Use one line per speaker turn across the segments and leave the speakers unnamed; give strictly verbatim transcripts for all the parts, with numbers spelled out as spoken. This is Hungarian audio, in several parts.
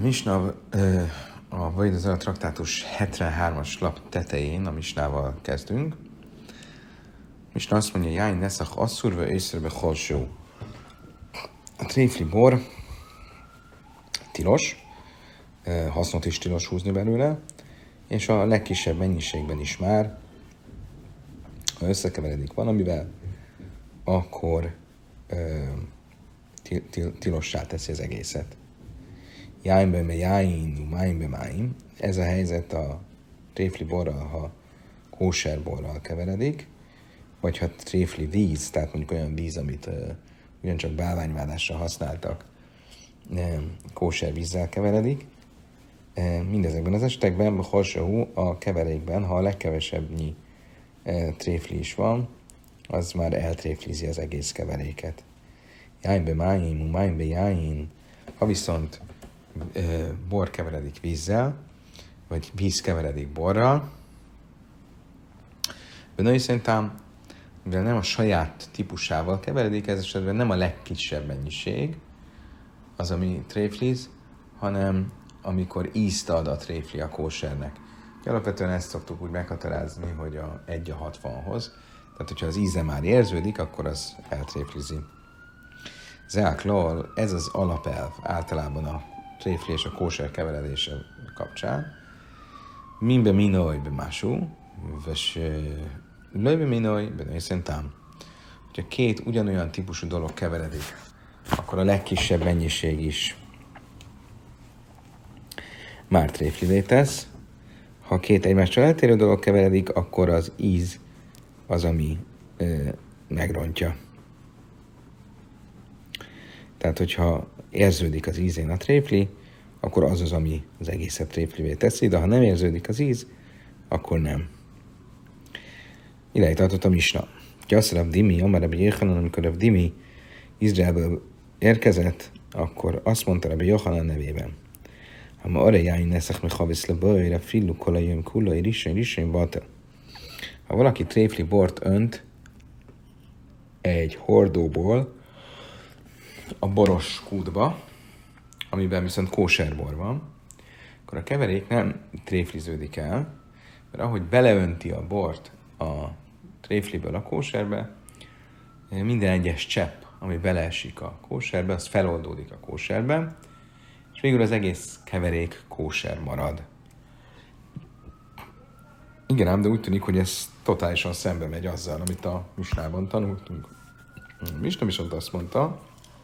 Misna a Vajdazara traktátus hetvenhármas lap tetején a Misnával kezdünk. Misna azt mondja, Jány neszach asszurva észrebe halsó. A tréfli bor tilos, hasznot is tilos húzni belőle, és a legkisebb mennyiségben is már, ha összekeveredik valamivel, akkor tilossá teszi az egészet. Jájnbe me jájn, májnbe májn. Ez a helyzet a tréfli borral, ha kóser borral keveredik, vagy ha tréfli víz, tehát mondjuk olyan víz, amit uh, ugyancsak bálványvádásra használtak, um, kóser vízzel keveredik. Um, mindezekben az esetekben, a halsahú a keverékben, ha a legkevesebbnyi uh, tréfli is van, az már eltréflizi az egész keveréket. Jájnbe májn, májnbe jájn. Ha viszont bor keveredik vízzel, vagy víz keveredik borral. Benne szerintem, mivel nem a saját típusával keveredik, ez esetben nem a legkisebb mennyiség az, ami tréfliz, hanem amikor ízt ad a tréfli a kósernek. Alapvetően ezt szoktuk úgy meghatározni, hogy a egy a hatvanhoz. Tehát, hogyha az íze már érződik, akkor az eltréflizi. Zeáklól, ez az alapelv általában a tréfli és a kóser keveredése kapcsán. Minbe minoj be mású, és lőbe minoj be nőszentám. Hogyha két ugyanolyan típusú dolog keveredik, akkor a legkisebb mennyiség is már tréflivé tesz. Ha két egymástól eltérő dolog keveredik, akkor az íz az, ami ö, megrontja. Tehát, hogyha érződik az ízén a tréfli, akkor az az, ami az egészet tréflivé teszi, de ha nem érződik az íz, akkor nem. Idáig tartott a Misna. Gyasz Rav Dimi, Amar Rabbi Yochanan, amikor Rav Dimi Izraelből érkezett, akkor azt mondta Rabbi Yochanan nevében. Ha ma arra jájn neszach me havisz le bajra, fillu kolajön kullai risén, risén bata. Ha valaki tréfli bort önt egy hordóból a boros kútba, amiben viszont kóserbor van, akkor a keverék nem tréfliződik el, mert ahogy beleönti a bort a tréfliből a kóserbe, minden egyes csepp, ami beleesik a kóserbe, az feloldódik a kóserben, és végül az egész keverék kóser marad. Igen ám, de úgy tűnik, hogy ez totálisan szembe megy azzal, amit a Misnában tanultunk. A Misna viszont azt mondta,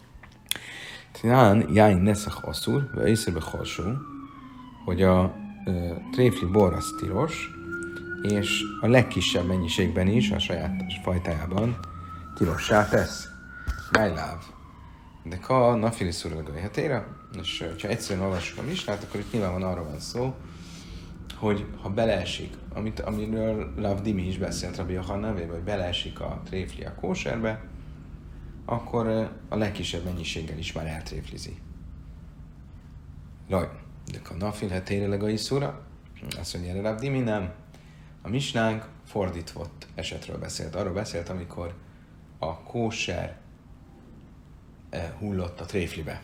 Tnán jájn neszach asszur, vagy észrebe halsó, hogy a ö, tréfli bor az tilos, és a legkisebb mennyiségben is, a saját fajtájában tilossá tesz. Májláv. De ka nafili szurlagai hetéra, és ha egyszerűen olvassuk a Misnát, akkor itt nyilván van arról van szó, hogy ha beleesik, amit, amiről Rav Dimi is beszélt Rabbi Yochanan nevében, hogy beleesik a tréfli a kóserbe, akkor a legkisebb mennyiséggel is már eltréflizi. Laj, de a nafil hetére a iszura, azt mondja erre Rav Dimi, nem. A misnánk fordított esetről beszélt. Arról beszélt, amikor a kóser hullott a tréflibe.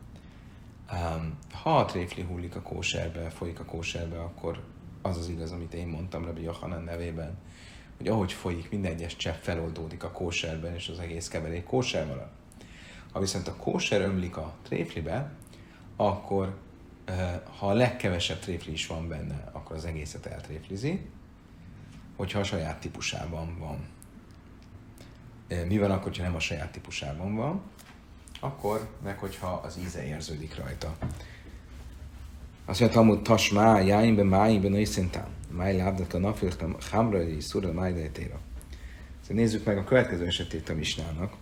Ha a tréfli hullik a kóserbe, folyik a kóserbe, akkor az az igaz, amit én mondtam Rabbi Yochanan nevében, hogy ahogy folyik, minden egyes csepp feloldódik a kóserben, és az egész keverék kóser marad. Ha viszont a kóser ömlik a tréflibe, akkor ha a legkevesebb tréfli is van benne, akkor az egészet eltréflizi, hogyha a saját típusában van. Mi van akkor, ha nem a saját típusában van? Akkor meg, hogyha az íze érződik rajta. Azt mondja, Talmud tasmá, jájnbe, májnbe, nőszintán. Máj lábdat a nafiltam, hamrai, szura, májdejtéra. Nézzük meg a következő esetét a Misnának.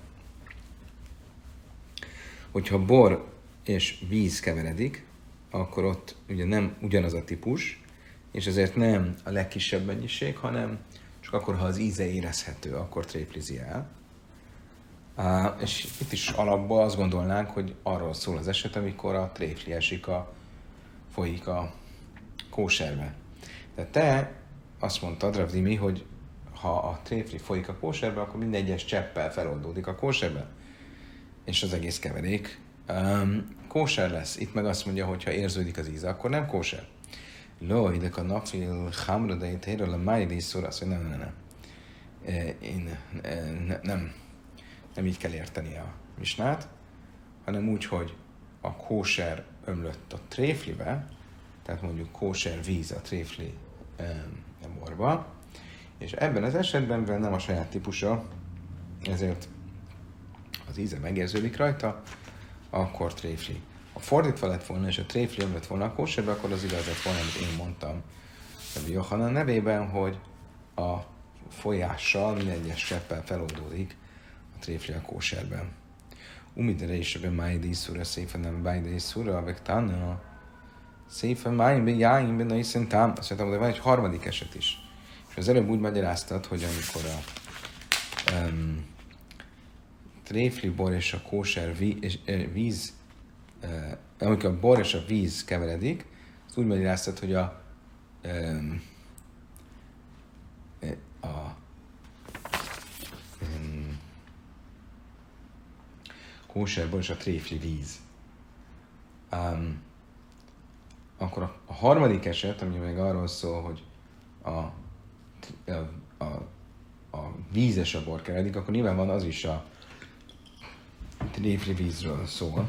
Hogyha bor és víz keveredik, akkor ott ugye nem ugyanaz a típus, és ezért nem a legkisebb mennyiség, hanem csak akkor, ha az íze érezhető, akkor tréflizi el. Uh, és itt is alapból azt gondolnánk, hogy arról szól az eset, amikor a tréfli esik a, folyik a kóserbe. De te azt mondtad, Rav Dimi, hogy ha a tréfli folyik a kóserbe, akkor minden egyes cseppel feloldódik a kóserbe, és az egész keverék Um, kóser lesz. Itt meg azt mondja, hogy ha érződik az íze, akkor nem kóser. Lo, idek a nafil hamra, de itt héről a májdi szor, azt mondja, nem, nem, nem. Én ne, nem, nem így kell érteni a misnát, hanem úgy, hogy a kóser ömlött a tréflibe, tehát mondjuk kóser víz a tréfli a borba, és ebben az esetben, mivel nem a saját típusa, ezért az íze megérződik rajta, akkor tréfli. Ha fordítva lett volna, és a tréfli ömlött volna a kóserbe, akkor az igaz lett volna, amit én mondtam Rabbi Yochanan nevében, hogy a folyással, minden egyes cseppel feloldódik a tréfli a kóserben. Umidere is ebben májdi szúra, szépen nem bájdi szúra, avek tanna, szépen májdi jáimben, na hiszen tám. Azt mondtam, hogy van egy harmadik eset is. És az előbb úgy magyaráztad, hogy amikor a um, tréfli bor és a kóser víz, víz uh, amikor a bor és a víz keveredik, azt úgy magyaráztad, hogy a um, a um, kóserbor és a tréfli víz. Um, akkor a, a harmadik eset, ami meg arról szól, hogy a, a, a, a vízes a bor keveredik, akkor nyilván van az is a tréfli vízről szól.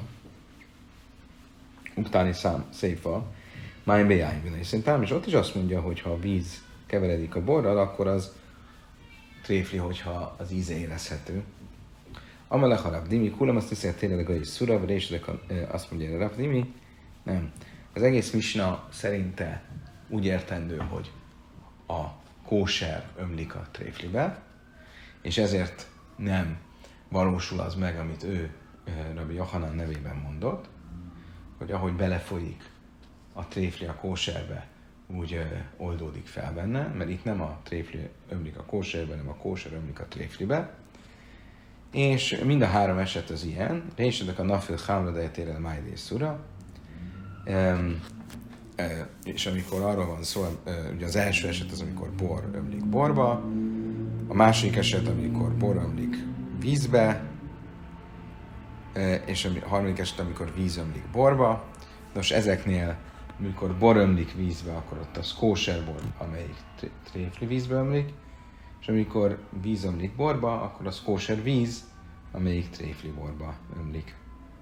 Uktáni szám széfa, májn bejájn, és szerintem, és ott is azt mondja, hogy ha a víz keveredik a borral, akkor az tréfli, hogyha az íze érezhető. Amelech a Rav Dimi, kulam azt hiszi, hogy tényleg a szura, és azt mondja, hogy Rav Dimi, nem. Az egész misna szerinte úgy értendő, hogy a kóser ömlik a tréflibe, és ezért nem valósul az meg, amit ő Rabbi Yochanan nevében mondott, hogy ahogy belefolyik a tréfli a kóserbe, úgy ö, oldódik fel benne, mert itt nem a tréfli ömlik a kóserbe, hanem a kóser ömlik a tréflibe. És mind a három eset az ilyen. Résedek a nafil hámra dejtére a májdés szura. Um, e, és amikor arról van szó, e, ugye az első eset az, amikor bor ömlik borba, a másik eset, amikor bor ömlik vízbe, e, és a harmadik eset, amikor víz ömlik borba. Nos, ezeknél, amikor bor ömlik vízbe, akkor ott az kóser bor, amelyik tréfli vízbe ömlik, és amikor víz ömlik borba, akkor az kóser víz, amelyik tréfli borba ömlik.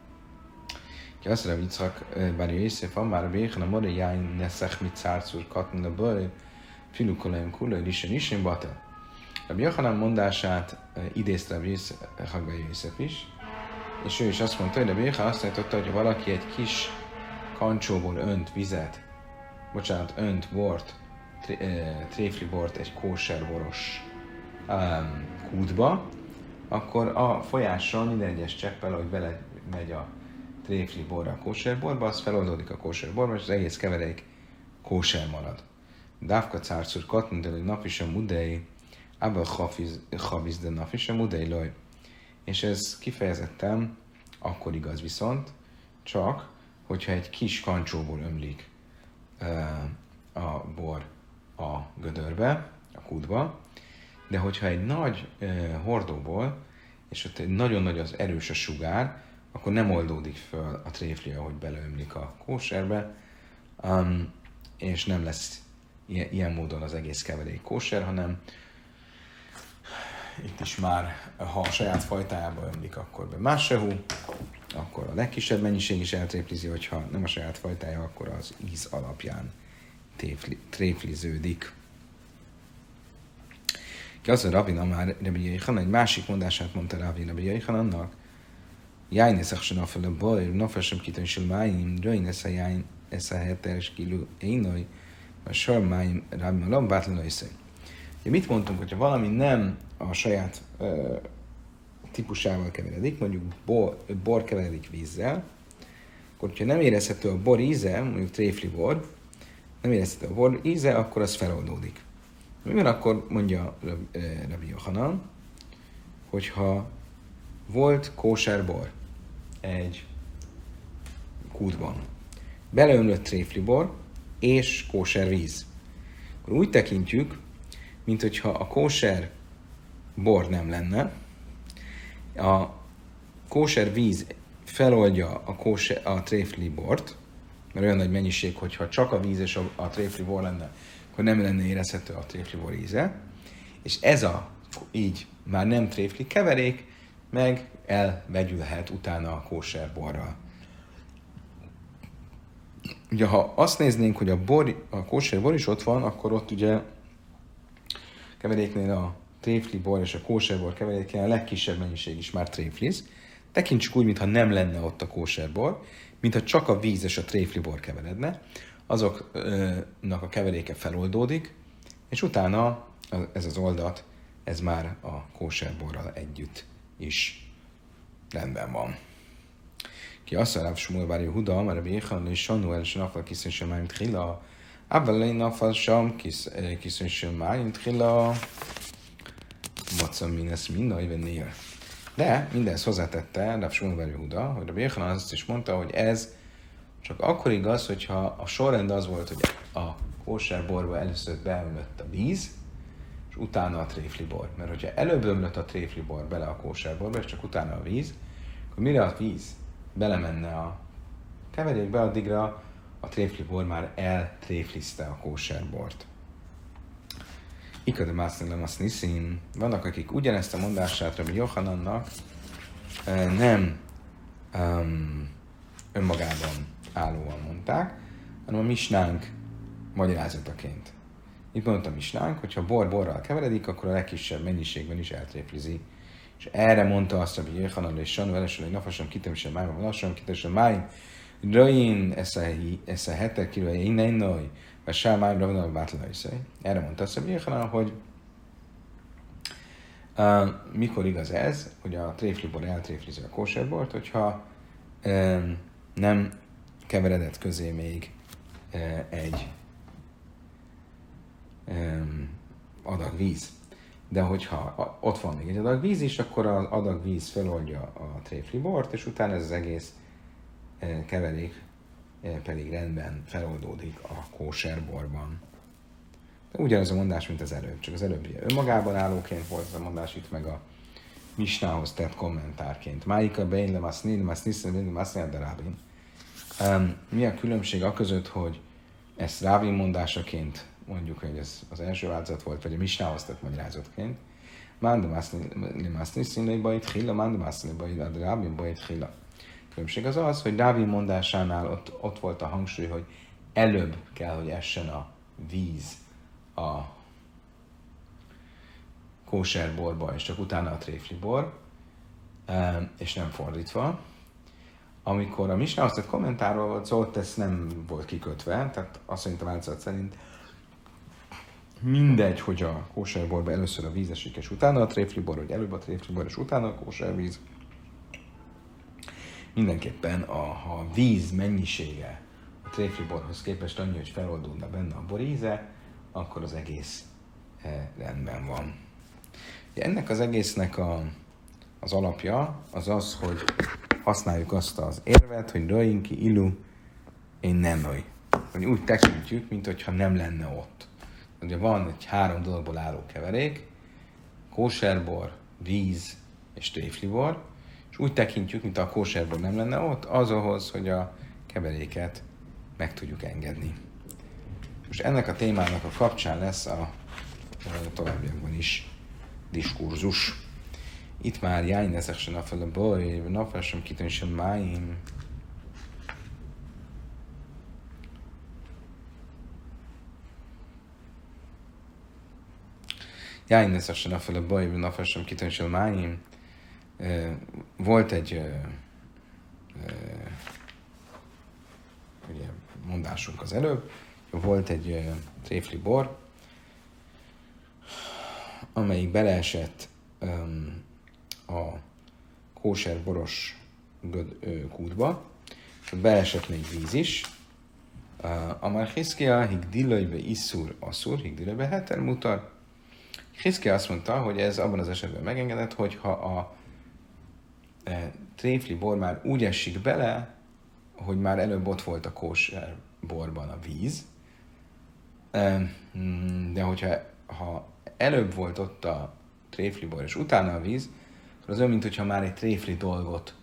Ki azt mondja, Yitzhak bár Jézsef, már a béchen a mori jáin neszech mit szárcúr katni a bőr, filukolaim kulaj, risen isin batel. Rabbi Yochanan mondását idézte Rabbi Jézsef is, és ő is azt mondta, hogy Rabbi Yochanan azt mondta, hogy valaki egy kis kancsóból önt vizet, bocsánat, önt bort, tréfli bort egy kóser boros um, kútba, akkor a folyással minden egyes cseppel, ahogy bele megy a tréfli borra a kóser borba, az feloldódik a kóser borba, és az egész keverék kóser marad. Dávka cárcúr katn, hogy nap is a mudei, abba chaviz, de nap is a mudei loj. És ez kifejezetten akkor igaz viszont, csak hogyha egy kis kancsóból ömlik uh, a bor a gödörbe, a kútba, de hogyha egy nagy uh, hordóból, és ott egy nagyon nagy az erős a sugár, akkor nem oldódik föl a tréfli, ahogy beleömlik a kóserbe, um, és nem lesz ilyen, ilyen módon az egész keverék kóser, hanem itt is már, ha a saját fajtájába ömlik, akkor be másehú, akkor a legkisebb mennyiség is eltréflizi, hogyha nem a saját fajtája, akkor az íz alapján téfli, tréfliződik. Ki az a Ravina már Rabbi Yochanan, egy másik mondását mondta Rabbi Yochanannak, Jájn eszek se nafel a bajr, nafel sem kitön sel májim, röjn esze jájn esze heteres kiló énaj, a sor májim Rabbi Malam bátlan összeg. Ugye mit mondtunk, hogyha valami nem a saját uh, típusával keveredik, mondjuk bor, bor keveredik vízzel, akkor hogyha nem érezhető a bor íze, mondjuk tréfli bor, nem érezhető a bor íze, akkor az feloldódik. Mi van akkor, mondja Rabbi Yochanan, hogyha volt kóser bor egy kútban, beleömlött tréfli bor és kóser víz, akkor úgy tekintjük, mint hogyha a kóser bor nem lenne, a kóser víz feloldja a, kóse, a tréfli bort, mert olyan nagy mennyiség, hogyha csak a víz és a, a tréfli bor lenne, akkor nem lenne érezhető a tréfli bor íze. És ez a így már nem tréfli keverék, meg elvegyülhet utána a kóser borral. Ugye, ha azt néznénk, hogy a, bor, a kóser bor is ott van, akkor ott ugye keveréknél a tréfli bor és a kóser bor keveréknél a legkisebb mennyiség is már tréfliz. Tekintsük úgy, mintha nem lenne ott a kóser bor, mintha csak a víz és a tréfli bor keveredne, azoknak a keveréke feloldódik, és utána ez az oldat, ez már a kóser borral együtt is rendben van. Ki azt mondja, hogy Shmuel bar Yehuda, mert Rabbi Yechon és Sanuel és nafal kiszön sem máim tchila, Avalei nafal sem kiszön sem máim tchila, macam minesz minna évennél. De mindezt hozzátette Rav Shmuel bar Yehuda, hogy Rabbi Yechon azt is mondta, hogy ez csak akkor igaz, hogyha a sorrend az volt, hogy a kóser borba először beömlött a víz, és utána a tréfli bor. Mert hogyha előbb ömlött a tréfli bor bele a kóser borba, és csak utána a víz, akkor mire a víz belemenne a keverékbe, addigra a tréfli bor már eltréflizte a kóser bort. Ikade mászlilem azt niszin. Vannak, akik ugyanezt a mondását Rabbi Jochanannak nem um, önmagában állóan mondták, hanem a misnánk magyarázataként. Itt mondta a misnánk, hogy ha bor borral keveredik, akkor a legkisebb mennyiségben is eltréflizi. És erre mondta azt, hogy Jéhanan és Sanu elesül, hogy nafasam kitem sem májma, lassan kitem sem májm, rain esze hetek kiló, innen noj, vagy sá májmra van a bátlajszai. Erre mondta azt, hogy Jéhanan, hogy uh, mikor igaz ez, hogy a tréflibor eltréflizi a kóserbort, hogyha um, nem keveredett közé még uh, egy um, adag víz. De hogyha ott van még egy adag víz is, akkor az adag víz feloldja a tréfli bort, és utána ez az egész uh, keverék uh, pedig rendben feloldódik a kóser borban. De ugyanaz a mondás, mint az előbb, csak az előbb önmagában állóként volt az a mondás, itt meg a misnához tett kommentárként. Máika bein le maszni, le maszni, le maszni, de rábin. Mi a különbség a között, hogy ezt Rávin mondásaként mondjuk, hogy ez az első változat volt, vagy a misnához tett magyarázatként. Mánda maszni, le maszni, színlei bajt hilla, mánda maszni, bajt, de Rávin bajt hilla. Különbség az az, hogy Rávin mondásánál ott, ott volt a hangsúly, hogy előbb kell, hogy essen a víz a kóser borba, és csak utána a tréfli bor, és nem fordítva. Amikor a misnához tett kommentárról volt szó, ott ez nem volt kikötve, tehát azt szerint a változat szerint mindegy, hogy a kóser borba először a víz esik, és utána a tréfli bor, vagy előbb a tréfli bor, és utána a kóser víz. Mindenképpen a, ha a víz mennyisége a tréfli borhoz képest annyi, hogy feloldódna benne a boríze, akkor az egész e, rendben van. Ennek az egésznek a, az alapja az az, hogy használjuk azt az érvet, hogy röjinki ilu, én nem röj. Hogy úgy tekintjük, mintha nem lenne ott. Ugye van egy három dologból álló keverék, kóserbor, víz és tréflibor, és úgy tekintjük, mint a kóserbor nem lenne ott, az ahhoz, hogy a keveréket meg tudjuk engedni. Most ennek a témának a kapcsán lesz a, a továbbiakban is diskurzus. Itt már jájn ezek se nafel a baj, nafel sem kitön sem máim. Jájn ezek se nafel a baj, nafel sem kitön sem máim. Volt egy ugye, mondásunk az előbb, volt egy tréfli bor, amelyik beleesett um, a kóser boros göd, ö, kútba, beleesett még víz is. Uh, Amar Hiszkia higdilajbe iszur asszur, higdilajbe heter mutar. Hiszkia azt mondta, hogy ez abban az esetben megengedett, hogyha a e, tréfli bor már úgy esik bele, hogy már előbb ott volt a kóser borban a víz, e, de hogyha ha előbb volt ott a tréfli bor és utána a víz, akkor az olyan, mintha már egy tréfli dolgot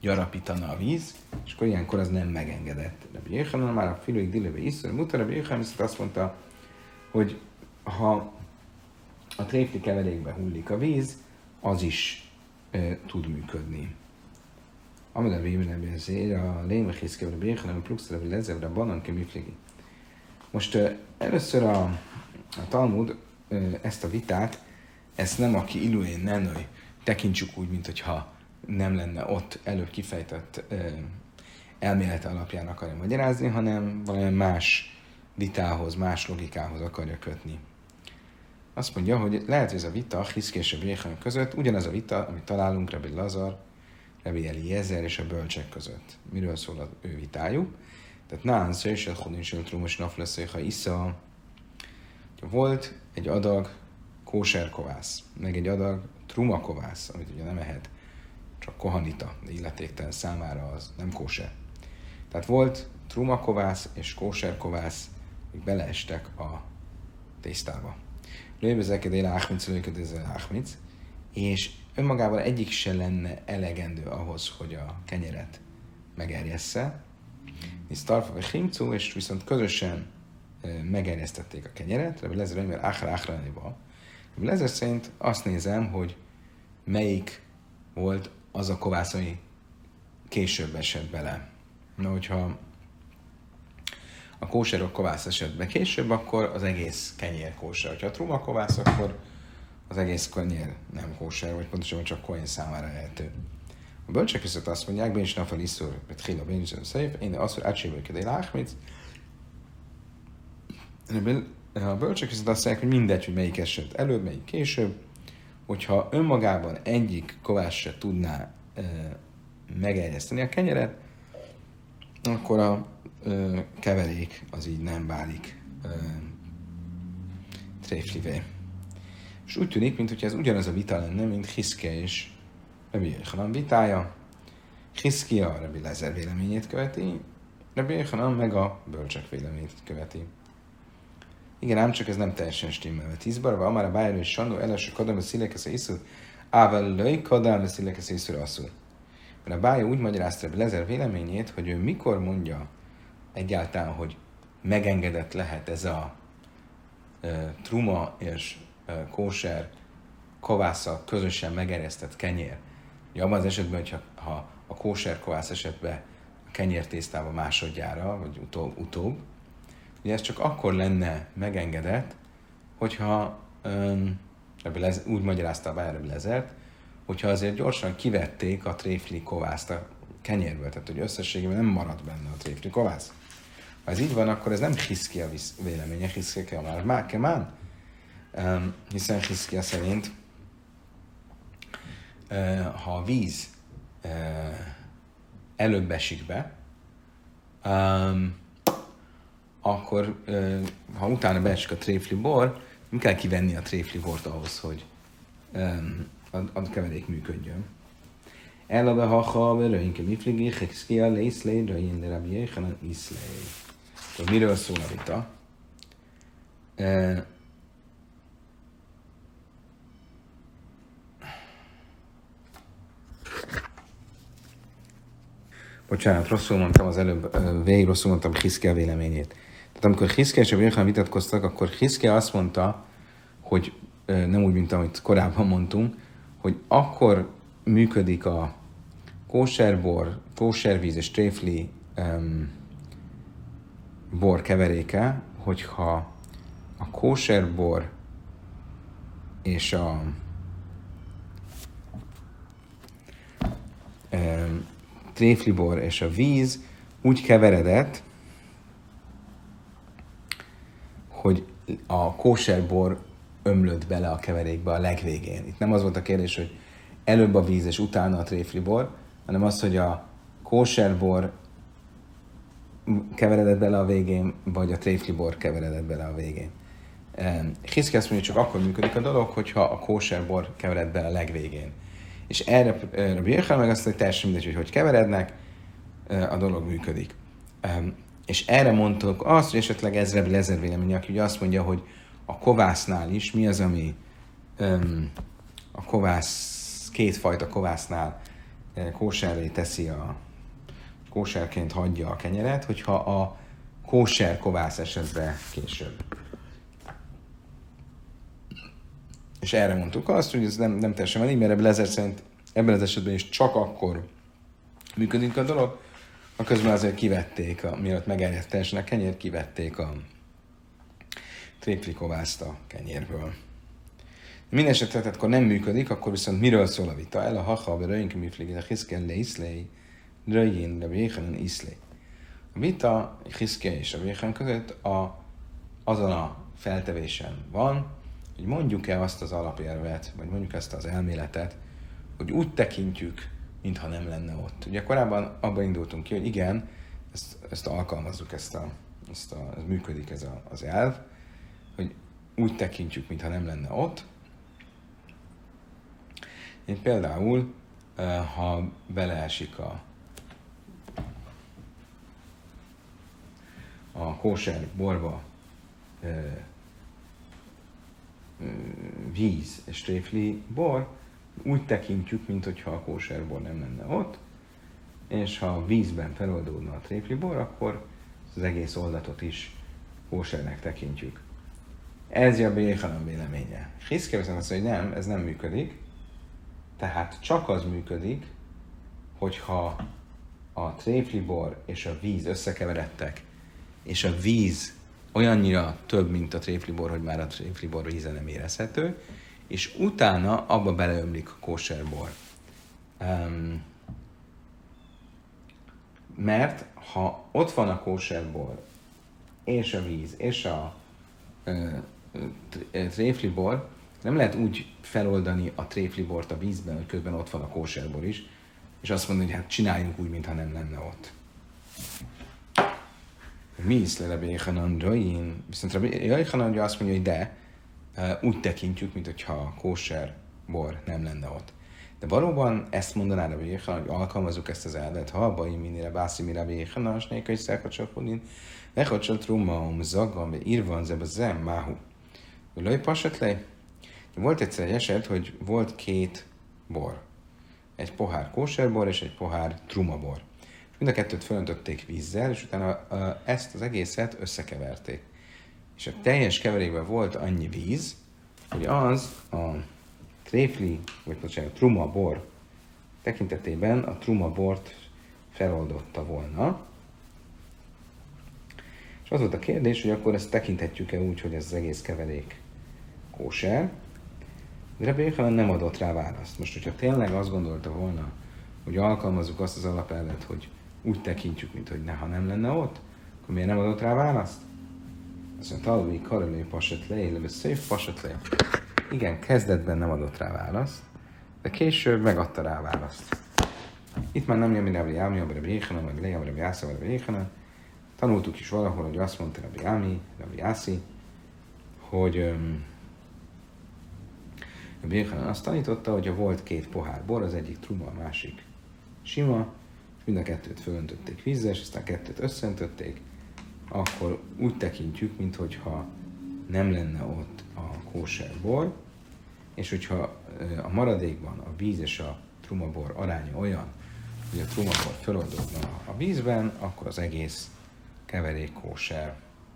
gyarapítana a víz, és akkor ilyenkor az nem megengedett. Rabbi Yochanan már a filóig dilőbe iszor, mutat Rabbi Yochanan viszont azt mondta, hogy ha a tréfli keverékbe hullik a víz, az is e, tud működni. Amíg a végül ezért a lémehészkev Rabbi Yochanan, a pluxra, vagy lezevre, a banan kemifligi. Most e, először a, a Talmud e, ezt a vitát, ezt nem aki illuén nenőj, tekintsük úgy, mint hogyha nem lenne ott előbb kifejtett ö, elmélete alapján akarja magyarázni, hanem valamilyen más vitához, más logikához akarja kötni. Azt mondja, hogy lehet, hogy ez a vita a Hiszki és a Rabbi Yochanan között ugyanaz a vita, amit találunk Rabbi Lazar, Rabbi Eliezer és a bölcsek között. Miről szól az ő vitájuk? Tehát nán szősel hodincsöl trumos nafleszéha isza. Volt egy adag kóserkovász, meg egy adag trumakovász, amit ugye nem ehet, csak kohanita, de illetéktelen számára az nem kóser. Tehát volt trumakovász és kóserkovász, akik beleestek a tésztába. Lőbezeket éle áhmic, lőket ez áhmic, és önmagában egyik se lenne elegendő ahhoz, hogy a kenyeret megerjessze. Hisz tarfa vagy himcú, és viszont közösen megerjesztették a kenyeret, Rabbi Lezer, mert áhra áhra lenniba. Rabbi Lezer szerint azt nézem, hogy melyik volt az a kovász, ami később esett bele. Na, hogyha a kóserok kovász esett be később, akkor az egész kenyér kóser. Ha a truma kovász, akkor az egész kenyér nem kóser, vagy pontosabban csak kohen számára ehető. A bölcsek viszont azt mondják, ben is nafal iszur, mert hila ben is szép, én azt, hogy átséből kedél áhmic. A bölcsek viszont azt mondják, hogy mindegy, hogy melyik esett előbb, melyik később, hogyha önmagában egyik kovász se tudná e, megerjeszteni a kenyeret, akkor a e, keverék az így nem válik e, tréflivé. És úgy tűnik, mintha ez ugyanaz a vita lenne, mint Hiszkia és Rabbi Yochanan vitája. Hiszkia a Rabbi Lezer véleményét követi, Rabbi Yochanan meg a bölcsek véleményét követi. Igen, ám csak ez nem teljesen stimmel. Tízbarva, amár a bájra és sandó, első kadam a szilekesz iszur, ával löj kadam a szilekesz iszur asszur. Mert a bája úgy magyarázta Rabbi Lezer véleményét, hogy ő mikor mondja egyáltalán, hogy megengedett lehet ez a e, truma és e, kóser kovásszal közösen megeresztett kenyér. Ugye abban az esetben, hogyha ha a kóser kovász esetben a kenyértésztába másodjára, vagy utóbb, utóbb, ugye ez csak akkor lenne megengedett, hogyha um, Lezer, úgy magyarázta a Rabbi Lezert, hogyha azért gyorsan kivették a tréfli kovászt a kenyérből, tehát hogy összességében nem maradt benne a tréfli kovász. Ha ez így van, akkor ez nem Hiszkia véleménye, Hiszkia már mákemán, um, hiszen Hiszkia szerint uh, ha a víz uh, előbb esik be, um, akkor uh, ha utána beesik a tréfli bor, nem kell kivenni a tréfli bort ahhoz, hogy um, a, a keverék működjön. Elabe haha, verőinke mifligi, Hiszkia, lészlé, rajén, de Rabbi Yochanan, iszlé. Miről szól a vita? E... Bocsánat, rosszul mondtam az előbb, végig rosszul mondtam Hiszkia véleményét. Tehát amikor Hiszkia és Rabbi Yochanan vitatkoztak, akkor Hiszkia azt mondta, hogy nem úgy, mint amit korábban mondtunk, hogy akkor működik a kóserbor, kóservíz és tréfli um, bor keveréke, hogyha a kóserbor és a um, tréflibor és a víz úgy keveredett, hogy a kóserbor ömlött bele a keverékbe a legvégén. Itt nem az volt a kérdés, hogy előbb a víz és utána a tréflibor, hanem az, hogy a kóserbor keveredett bele a végén, vagy a tréflibor keveredett bele a végén. Hiszki azt mondja, csak akkor működik a dolog, hogyha a kóserbor kevered bele a legvégén. És erre Rabbi Yochanan meg azt, hogy teljesen mindegy, hogy hogy keverednek, a dolog működik. És erre mondtuk azt, hogy esetleg ez Rabbi Lezer véleménye, aki ugye azt mondja, hogy a kovásznál is mi az, ami a kovász, kétfajta kovásznál kóserré teszi a kóserként hagyja a kenyeret, hogyha a kóser kovász esett be később. És erre mondtuk azt, hogy ez nem, nem teljesen elég, mert ebben az, szerint, ebben az esetben is csak akkor működik a dolog, a közben azért kivették, a, mielőtt megerjedt teljesen a kenyér, kivették a tréfli kovászt a kenyérből. Minden esetre, tehát akkor nem működik, akkor viszont miről szól a vita? El a hacha, vagy röjjön kimiflig, a hiszken le iszlej, röjjén le véhenen iszlej. A vita a hiszke és a véhen között a, azon a feltevésen van, hogy mondjuk-e azt az alapérvet, vagy mondjuk ezt az elméletet, hogy úgy tekintjük, mintha nem lenne ott. Ugye korábban abban indultunk ki, hogy igen, ezt, ezt alkalmazzuk, ezt a, ezt a, ez működik ez a, az elv, hogy úgy tekintjük, mintha nem lenne ott. Én például, ha beleesik a, a kóser borba víz és tréfli bor, úgy tekintjük, mintha a kóser bor nem lenne ott, és ha a vízben feloldódna a tréfli bor, akkor az egész oldatot is kósernek tekintjük. Ez a Béhanan véleménye. Hiszke viszont azt mondja, hogy nem, ez nem működik, tehát csak az működik, hogyha a tréfli bor és a víz összekeveredtek, és a víz olyannyira több, mint a tréflibor, hogy már a tréflibor víze nem érezhető, és utána abba beleömlik a kóserbor. Um, mert ha ott van a kóserbor, és a víz, és a uh, tréflibor, nem lehet úgy feloldani a tréflibort a vízben, hogy közben ott van a kóserbor is, és azt mondani, hogy hát csináljunk úgy, mintha nem lenne ott. Mi is le Rabbi Yechanan Rayin? Viszont Rabbi Yechanan azt mondja, hogy de, úgy tekintjük, mintha a kóser bor nem lenne ott. De valóban ezt mondaná Rabbi Yechanan, hogy alkalmazzuk ezt az elvet, ha abba én minire bászi mi Rabbi Yechanan, és néka is szerkacsakodin, lehacsot rummaum zaggam, be írvan zebe zem máhu. Lőj pasat le? Volt egyszer egy eset, hogy volt két bor. Egy pohár kóserbor és egy pohár trumabor. Mind a kettőt fölöntötték vízzel, és utána ezt az egészet összekeverték. És a teljes keverékben volt annyi víz, hogy az a tréfli, vagy bocsánat, trumabor tekintetében a trumabort feloldotta volna. És az volt a kérdés, hogy akkor ezt tekinthetjük-e úgy, hogy ez az egész keverék kóser. De Rabbi Yechanan nem adott rá választ. Most, hogyha tényleg azt gondolta volna, hogy alkalmazzuk azt az alapelvet, hogy úgy tekintjük, mint hogy ha nem lenne ott, akkor miért nem adott rá választ? Azt mondta, találni karolő pasat le, illetve szép pasat le. Igen, kezdetben nem adott rá választ, de később megadta rá választ. Itt már nem jön, mint Rabbi Ámi, Rabbi Yechanan, vagy Leia, Rabbi Ásza, vagy Rabbi Yechanan. Tanultuk is valahol, hogy azt mondta Rabbi Ámi, Rabbi Ászi, hogy um, Rabbi Yechanan azt tanította, hogy volt két pohár bor, az egyik truma, a másik sima, és mind a kettőt fölöntötték vízzel, és aztán a kettőt összeöntötték, akkor úgy tekintjük, mintha nem lenne ott a kóserbor, és hogyha a maradékban a víz és a trumabor aránya olyan, hogy a trumabor feloldódna a vízben, akkor az egész keverék kóser.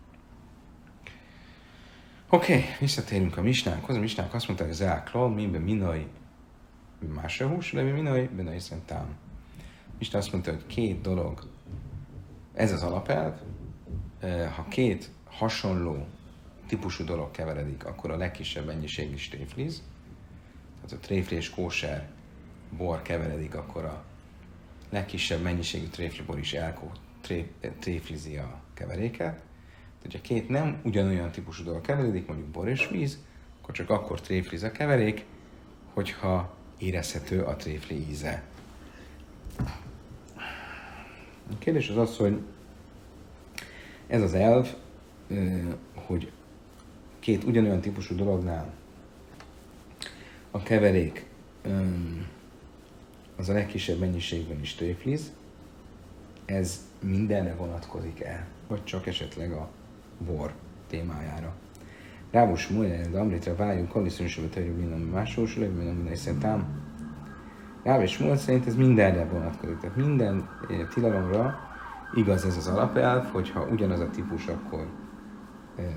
Oké, okay, visszatérünk a misnánkhoz. A misnánk azt mondta, hogy az elklal, minden minaj másra hús, de minaj benaj szentám. Isten azt mondta, hogy két dolog, ez az alapelv, ha két hasonló típusú dolog keveredik, akkor a legkisebb mennyiség is tréfliz. Tehát a tréfli és kóser bor keveredik, akkor a legkisebb mennyiségű tréflibor is elkó tré, tréflizi a keveréket. Tehát, hogyha két nem ugyanolyan típusú dolog keveredik, mondjuk bor és víz, akkor csak akkor tréfliz a keverék, hogyha érezhető a tréfli íze. A kérdés az az, hogy ez az elv, hogy két ugyanolyan típusú dolognál a keverék az a legkisebb mennyiségben is tréfliz, ez mindenre vonatkozik el, vagy csak esetleg a bor témájára. Rábus múlja, de amritra váljunk, kaliszonyosabbat, hogy minden másos, legyen minden szentám. Ráv és Smuel szerint ez mindenre vonatkozik. Tehát minden tilalomra igaz ez az alapelv, hogyha ugyanaz a típus, akkor euh,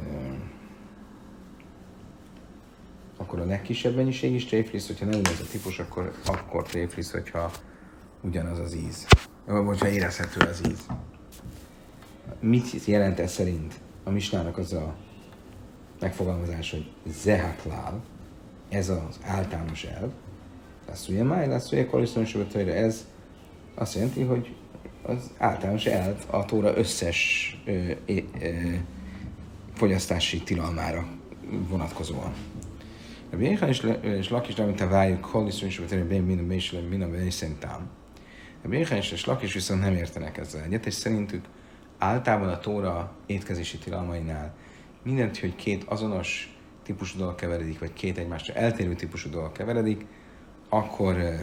akkor a legkisebb mennyiség is tréflisz, hogyha nem ugyanaz a típus, akkor, akkor tréflisz, hogyha ugyanaz az íz. Vagy hogyha érezhető az íz. Mit jelent ez szerint a misnának az a megfogalmazás, hogy zehaklál, ez az általános elv, lesz ugye máj, lesz ugye kolisztonsobatóira, ez azt jelenti, hogy az általános elv a Tóra összes ö, ö, ö, fogyasztási tilalmára vonatkozóan. A Béhán és Lakis, amit a vájuk kolisztonsobatóira, ben minden bésülem, minden bészelentám. A Béhán és Lakis viszont nem értenek ezzel egyet, és szerintük általában a Tóra étkezési tilalmainál mindent, hogy két azonos típusú dolog keveredik, vagy két egymásra eltérő típusú dolog keveredik, akkor, euh,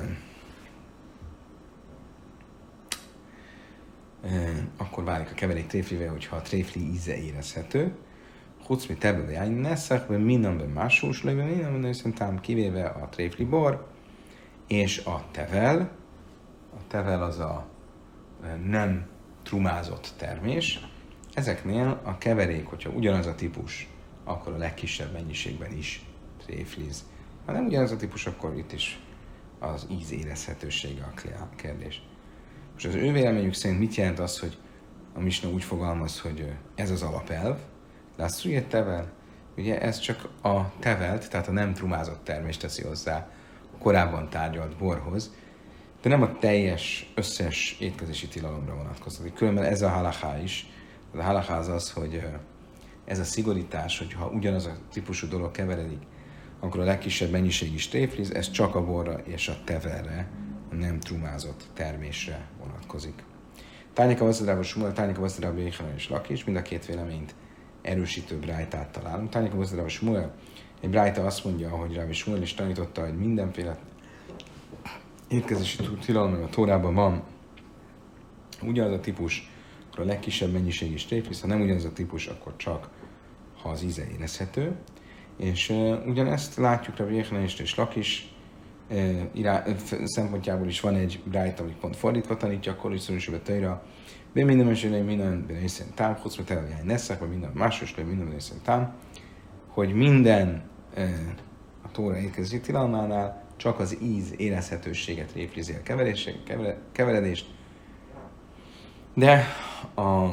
euh, akkor válik a keverék tréflivel, hogyha a tréfli íze érezhető. Hucmi tebbe jány neszekbe, mindenben másús lőve, mindenben szerintem kivéve a tréfli bor, és a tevel. A tevel az a nem trumázott termés. Ezeknél a keverék, hogyha ugyanaz a típus, akkor a legkisebb mennyiségben is tréfliz. Ha nem ugyanaz a típus, akkor itt is az íz érezhetősége a kérdés. Most az ő véleményük szerint mit jelent az, hogy a misna úgy fogalmaz, hogy ez az alapelv, lesz ugye tevel, ugye ez csak a tevelt, tehát a nem trumázott termést teszi hozzá a korábban tárgyalt borhoz, de nem a teljes, összes étkezési tilalomra vonatkozik. Különben ez a halachá is. A halachá az az, hogy ez a szigorítás, hogy ha ugyanaz a típusú dolog keveredik, akkor a legkisebb mennyiség is tréfliz, ez csak a borra és a tevelre, a nem trumázott termésre vonatkozik. Tányika Vazdrába Smuel, Tányika Vazdrába Jéhanan és Lakis, mind a két véleményt erősítő brájtát találunk. Tányika Vazdrába Smuel, egy brájta azt mondja, hogy Rábi Smuel is tanította, hogy mindenféle étkezési tilalom a Tórában van ugyanaz a típus, akkor a legkisebb mennyiség is tréfliz, ha nem ugyanaz a típus, akkor csak ha az íze érezhető. És uh, ugyanezt látjuk Rabbi Jéhanan és Lakis uh, irá, uh, szempontjából is van egy brájta, ami pont fordítva tanítja, akkor is szorúsabban tőle, de minden mesélő, minden részén tám, hozva teljány neszek, vagy minden másos, vagy minden részén tám, hogy minden uh, a Tóra étkezési tilalmánál csak az íz érezhetőséget tréflizi a keveredést, de a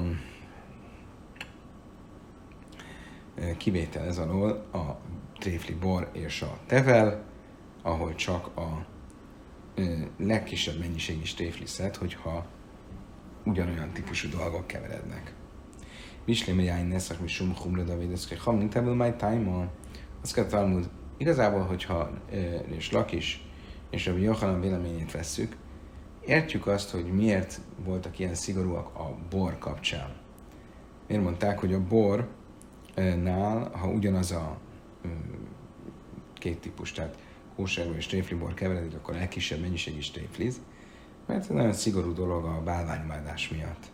kivétel ez alól a tréfli bor és a tevel, ahol csak a legkisebb mennyiség is tréfliszed, hogyha ugyanolyan típusú dolgok keverednek. Vislém jány neszak, mi sum humra davédeszke, ha mint ebből majd tájma, azt kell Talmud, igazából, hogyha és Lakis és Rabbi Jóhanan véleményét vesszük, értjük azt, hogy miért voltak ilyen szigorúak a bor kapcsán. Miért mondták, hogy a bornál, ha ugyanaz a két típus, tehát kóserbor és tréflibor keveredik, akkor a legkisebb mennyiség is tréfliz, mert ez nagyon szigorú dolog a bálványimádás miatt.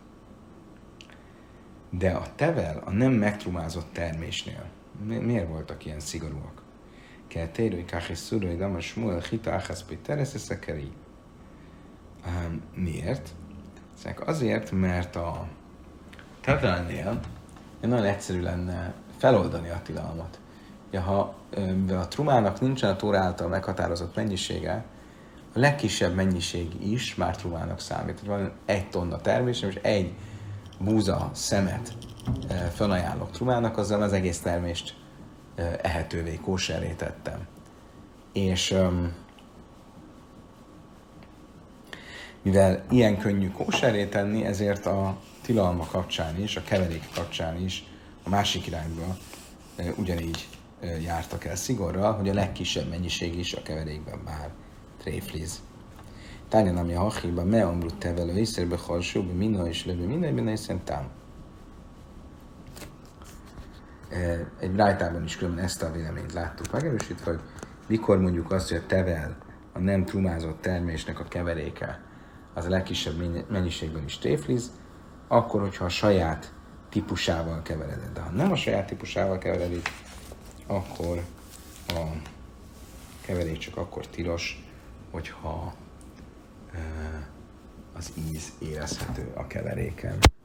De a tevel, a nem megtrumázott termésnél miért voltak ilyen szigorúak? Kell térői káhés szúrói damas smuel hita áhászpé tereszeszekeri. Miért? Azért, mert a tevelnél nagyon egyszerű lenne feloldani a tilalmat. Ja, ha a trumának nincsen a Tóra által meghatározott mennyisége, a legkisebb mennyiség is már trumának számít. Hogy van egy tonna termés, és egy búza szemet felajánlok trumának, azzal az egész termést ehetővé, kóserré tettem. És um, mivel ilyen könnyű kóserré tenni, ezért a tilalma kapcsán is, a keverék kapcsán is a másik irányba e, ugyanígy e, jártak el szigorral, hogy a legkisebb mennyiség is a keverékben már tréfliz. Tányan, ami a hachiba, me amrut tevelő észérbe halsóba, minna és lövő, mindenben hiszen tám. Egy brájtában is különben ezt a véleményt láttuk megerősítve, hogy mikor mondjuk azt, hogy a tevel, a nem trumázott termésnek a keveréke, az a legkisebb mennyiségben is tréfliz, akkor, hogyha a saját típusával kevereded. De ha nem a saját típusával keveredik, akkor a keverék csak akkor tilos, hogyha az íz érezhető a keveréken.